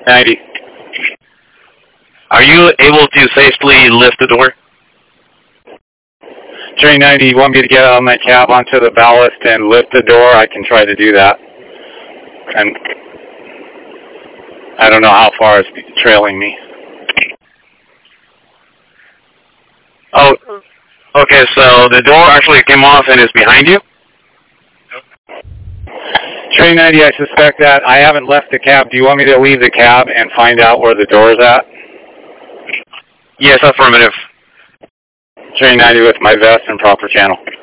90. Are you able to safely lift the door? Train 90, you want me to get out of my cab onto the ballast and lift the door? I can try to do that. And I don't know how far it's trailing me. Oh, okay, so the door actually came off and is behind you? Train 90, I suspect that. I haven't left the cab. Do you want me to leave the cab and find out where the door is at? Yes, affirmative. Train 90 with my vest and proper channel.